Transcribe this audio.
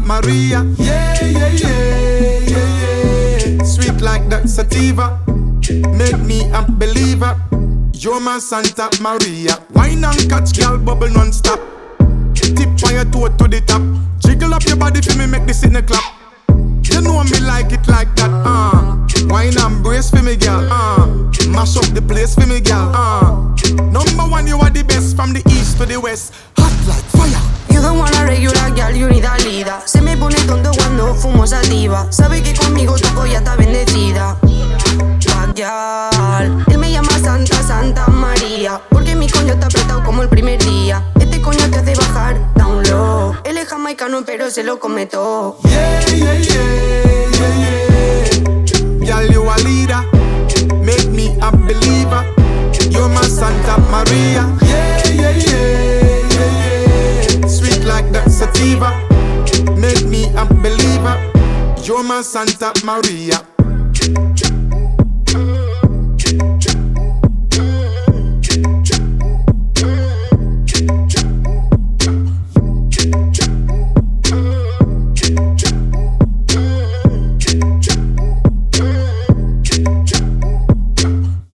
Maria. Yeah, yeah, yeah, yeah, yeah. Sweet like that sativa, make me a believer. You're my Santa Maria. Wine and catch, girl, bubble non-stop. Tip on your toe to the top. Jiggle up your body for me, make this in the clap. You know me like it like that, Wine and brace for me, girl, Mash up the place for me, girl, Number one, you are the best from the east to the west. Hot like fire. You don't want a regular girl, you need a leader. Se me pone tonto cuando fumo sativa. Sabe que conmigo tu polla está bendecida. Bad girl. Él me llama Santa, Santa María, porque mi coño está apretado como el primer día. Este coño te hace bajar down low. Él es jamaicano pero se lo come todo. Yeah, yeah, yeah, yeah, yeah. Girl, you a leader, make me a believer. You're my Santa Maria. Yeah, yeah, yeah, yeah, yeah. Sweet like that sativa, make me a believer. You're my Santa Maria.